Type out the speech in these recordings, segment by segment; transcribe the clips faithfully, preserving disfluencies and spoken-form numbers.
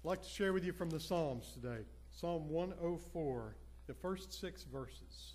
I'd like to share with you from the Psalms today. Psalm one oh four, the first six verses.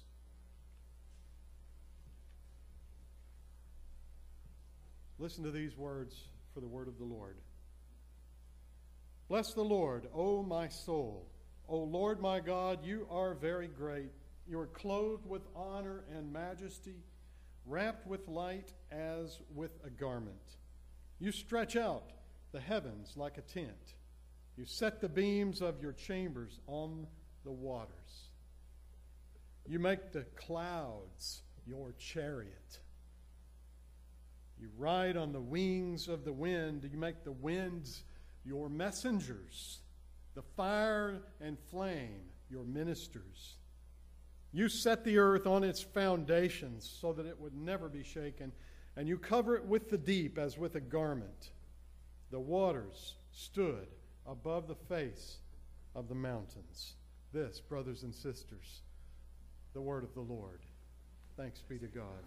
Listen to these words for the word of the Lord. Bless the Lord, O my soul. O Lord my God, you are very great. You are clothed with honor and majesty, wrapped with light as with a garment. You stretch out the heavens like a tent. You set the beams of your chambers on the waters. You make the clouds your chariot. You ride on the wings of the wind. You make the winds your messengers, the fire and flame your ministers. You set the earth on its foundations so that it would never be shaken, and you cover it with the deep as with a garment. The waters stood above the face of the mountains. This, brothers and sisters, the word of the Lord. Thanks be to God.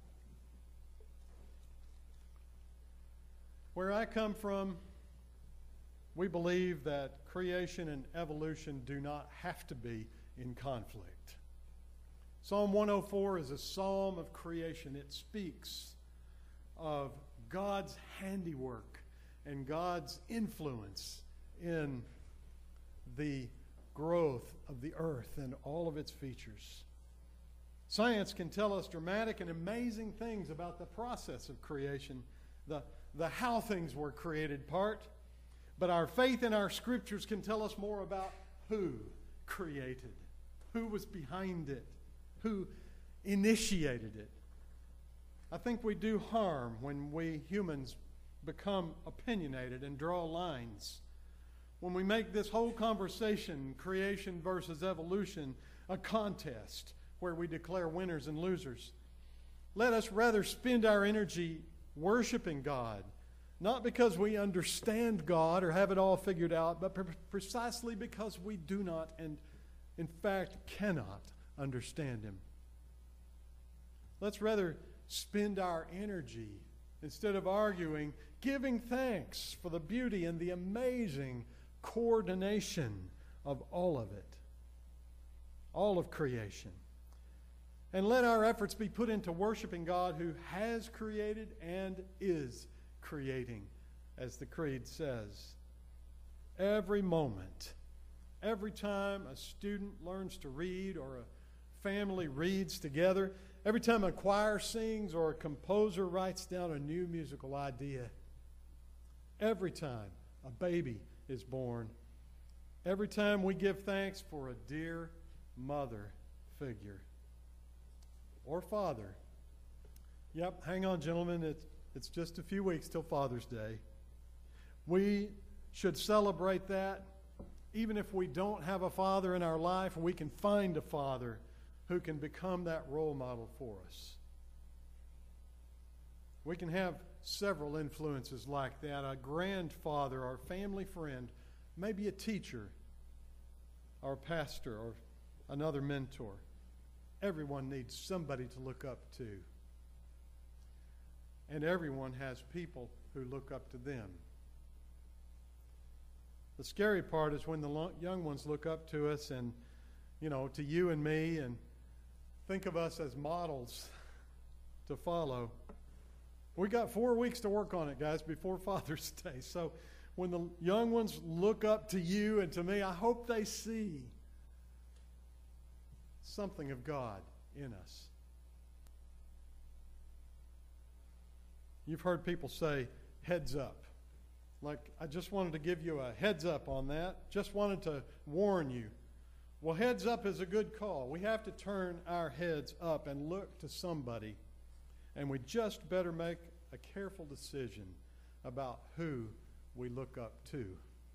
Where I come from, we believe that creation and evolution do not have to be in conflict. Psalm one oh four is a psalm of creation. It speaks of God's handiwork and God's influence in the growth of the earth and all of its features. Science can tell us dramatic and amazing things about the process of creation, the, the how things were created part, but our faith in our scriptures can tell us more about who created, who was behind it, who initiated it. I think we do harm when we humans become opinionated and draw lines. When we make this whole conversation, creation versus evolution, a contest where we declare winners and losers. Let us rather spend our energy worshiping God, not because we understand God or have it all figured out, but pre- precisely because we do not and, in fact, cannot understand Him. Let's rather spend our energy, instead of arguing, giving thanks for the beauty and the amazing coordination of all of it, all of creation. And let our efforts be put into worshiping God who has created and is creating, as the Creed says. Every moment, every time a student learns to read or a family reads together, every time a choir sings or a composer writes down a new musical idea, every time a baby is born, every time we give thanks for a dear mother figure or father. Yep, hang on, gentlemen. It's, it's just a few weeks till Father's Day. We should celebrate that. Even if we don't have a father in our life, we can find a father who can become that role model for us. We can have several influences like that. A grandfather or family friend, maybe a teacher or a pastor or another mentor. Everyone needs somebody to look up to. And everyone has people who look up to them. The scary part is when the lo- young ones look up to us and, you know, to you and me and think of us as models to follow. We got four weeks to work on it, guys, before Father's Day. So when the young ones look up to you and to me, I hope they see something of God in us. You've heard people say, heads up. Like, I just wanted to give you a heads up on that. Just wanted to warn you. Well, heads up is a good call. We have to turn our heads up and look to somebody. And we just better make a careful decision about who we look up to.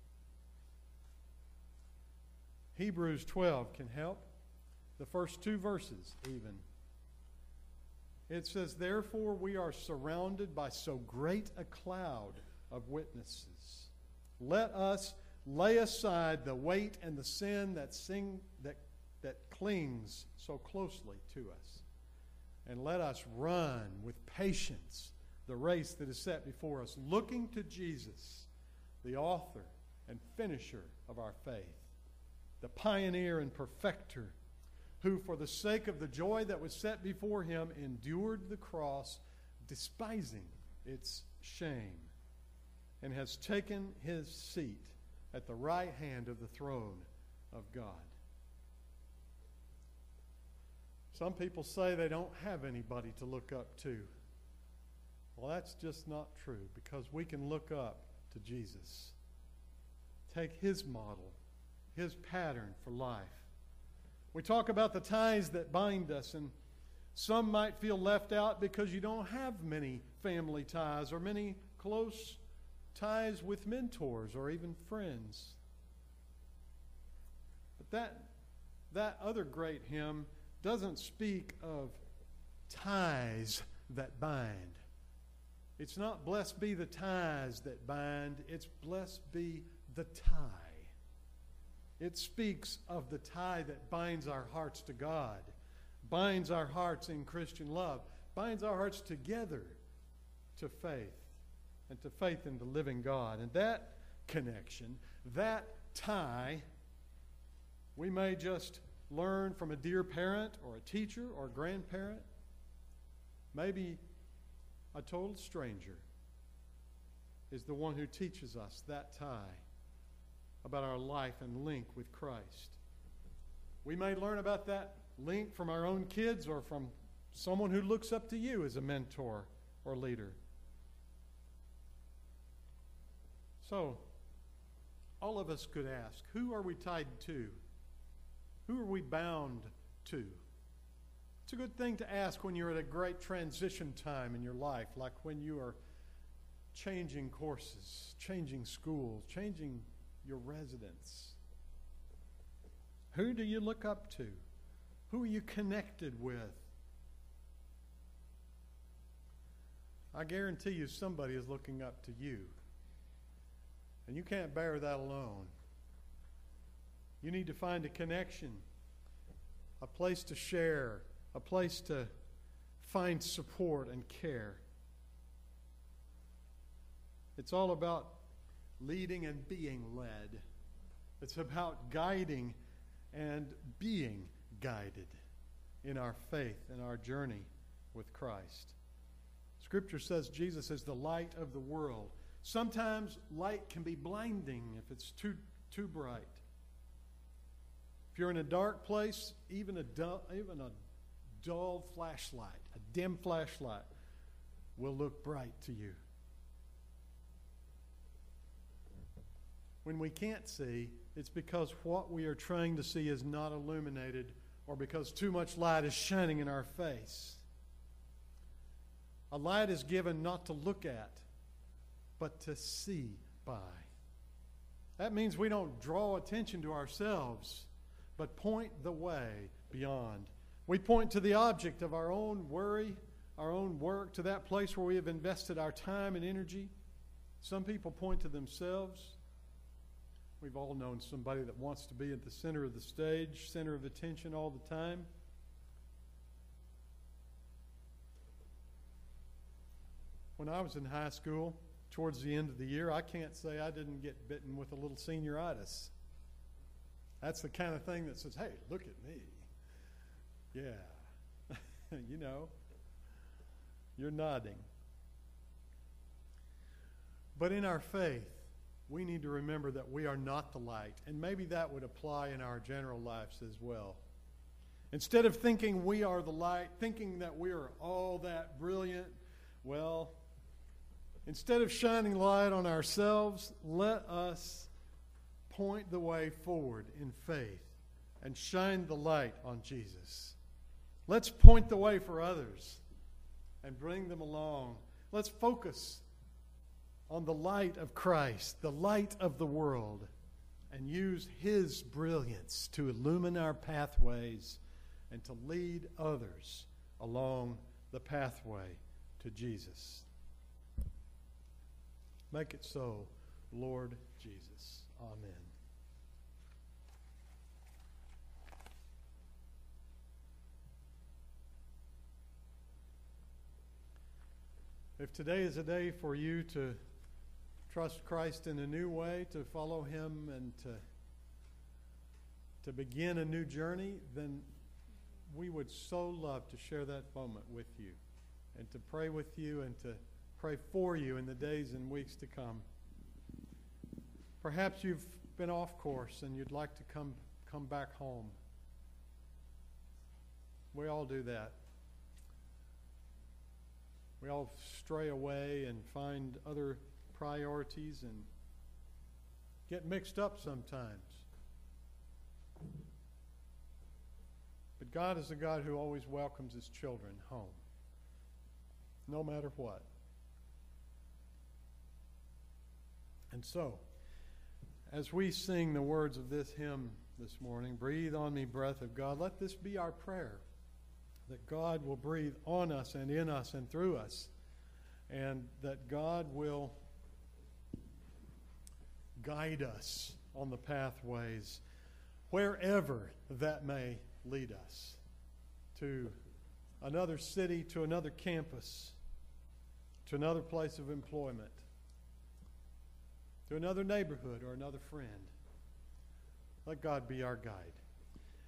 Hebrews twelve can help. The first two verses, even. It says, therefore we are surrounded by so great a cloud of witnesses. Let us lay aside the weight and the sin that sing, that, that clings so closely to us. And let us run with patience the race that is set before us, looking to Jesus, the author and finisher of our faith, the pioneer and perfecter, who for the sake of the joy that was set before him endured the cross, despising its shame, and has taken his seat at the right hand of the throne of God. Some people say they don't have anybody to look up to. Well, that's just not true, because we can look up to Jesus. Take his model, his pattern for life. We talk about the ties that bind us, and some might feel left out because you don't have many family ties or many close ties with mentors or even friends. But that, that other great hymn doesn't speak of ties that bind. It's not blessed be the ties that bind, it's blessed be the tie. It speaks of the tie that binds our hearts to God, binds our hearts in Christian love, binds our hearts together to faith, and to faith in the living God. And that connection, that tie, we may just learn from a dear parent or a teacher or a grandparent, maybe a total stranger is the one who teaches us that tie about our life and link with Christ. We may learn about that link from our own kids or from someone who looks up to you as a mentor or leader. So, all of us could ask, who are we tied to? Who are we bound to? It's a good thing to ask when you're at a great transition time in your life, like when you are changing courses, changing schools, changing your residence. Who do you look up to? Who are you connected with? I guarantee you somebody is looking up to you. And you can't bear that alone. You need to find a connection, a place to share, a place to find support and care. It's all about leading and being led. It's about guiding and being guided in our faith and our journey with Christ. Scripture says Jesus is the light of the world. Sometimes light can be blinding if it's too, too bright. If you're in a dark place, even a dull, even a dull flashlight, a dim flashlight, will look bright to you. When we can't see, it's because what we are trying to see is not illuminated, or because too much light is shining in our face. A light is given not to look at, but to see by. That means we don't draw attention to ourselves, but point the way beyond. We point to the object of our own worry, our own work, to that place where we have invested our time and energy. Some people point to themselves. We've all known somebody that wants to be at the center of the stage, center of attention all the time. When I was in high school, towards the end of the year, I can't say I didn't get bitten with a little senioritis. That's the kind of thing that says, hey, look at me. Yeah. You know, you're nodding. But in our faith, we need to remember that we are not the light. And maybe that would apply in our general lives as well. Instead of thinking we are the light, thinking that we are all that brilliant, well, instead of shining light on ourselves, let us point the way forward in faith and shine the light on Jesus. Let's point the way for others and bring them along. Let's focus on the light of Christ, the light of the world, and use His brilliance to illumine our pathways and to lead others along the pathway to Jesus. Make it so, Lord Jesus. Amen. If today is a day for you to trust Christ in a new way, to follow Him and to, to begin a new journey, then we would so love to share that moment with you and to pray with you and to pray for you in the days and weeks to come. Perhaps you've been off course and you'd like to come, come back home. We all do that. We all stray away and find other priorities and get mixed up sometimes. But God is a God who always welcomes His children home, no matter what. And so, as we sing the words of this hymn this morning, "Breathe on me, breath of God," let this be our prayer, that God will breathe on us and in us and through us, and that God will guide us on the pathways, wherever that may lead us, to another city, to another campus, to another place of employment, to another neighborhood or another friend. Let God be our guide.